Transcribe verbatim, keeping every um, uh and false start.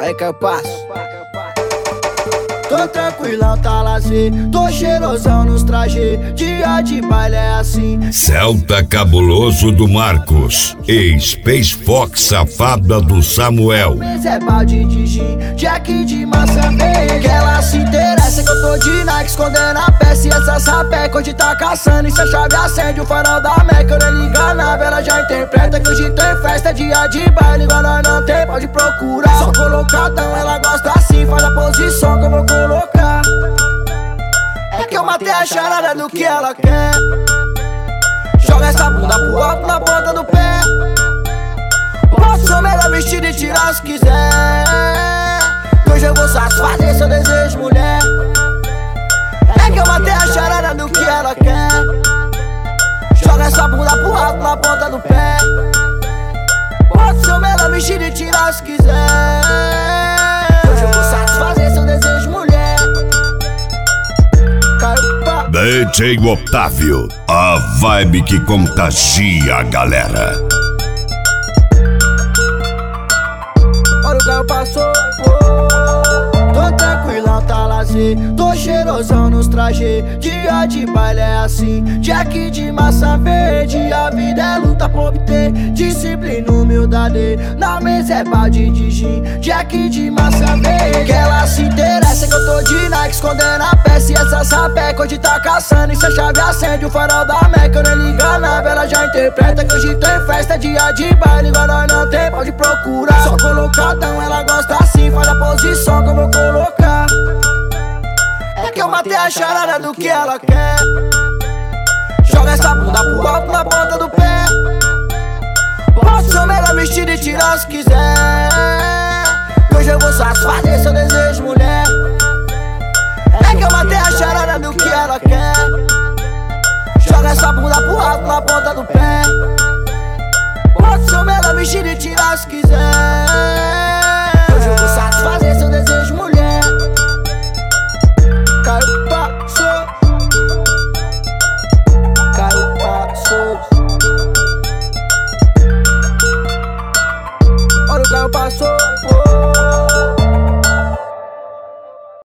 Aí que eu passo. Tô tranquilão, tá lazer. Tô cheirosão nos trajes. Dia de baile é assim. Celta cabuloso do Marcos e Space Fox safada do Samuel. Mas é balde de gin, Jack de maçã verde. Que ela se interessa que eu tô de Nike escondendo a peça e essa sapeca hoje tá caçando. E se a chave acende o farol da Meca, eu nem liga nada, ela já interpreta que hoje tem festa, dia de baile. Igual nós não tem, pode procurar. Só colocadão, ela gosta assim, faz a posição que eu vou colocar. É que eu matei a charada do que ela quer. Joga essa bunda pro alto na ponta do pé. Posso ser o melhor vestido e tirar se quiser. Hoje eu vou satisfazer seu desejo, mulher. É que eu matei a charada do que ela quer. Joga essa bunda pro alto na ponta do pé. Posso ser o melhor vestido e tirar se quiser. Hoje eu vou satisfazer seu desejo, mulher. D J Otávio, a vibe que contagia a galera. Olha o carro passou, oh. Tô tranquilão, tá lazer. Tô cheirosão nos trajes. Dia de baile é assim. Jack de maçã verde. A vida é luta pra obter disciplina, humildade. Na mesa é balde de gin, Jack de maçã verde. Que ela se interessa que eu tô de Nike escondendo a peça e essa sapeca hoje tá caçando. E se a chave acende o farol da Meca, eu nem liga nada, ela já interpreta que hoje tem festa, dia de baile. Igual nós não tem, pode procurar. Só colocadão, ela gosta assim, faz a posição que eu vou colocar. É que eu matei a charada do que ela quer. Joga essa bunda pro alto na ponta do pé. Posso ser o melhor vestido e tirar se quiser. Hoje eu vou satisfazer seu desejo, mulher.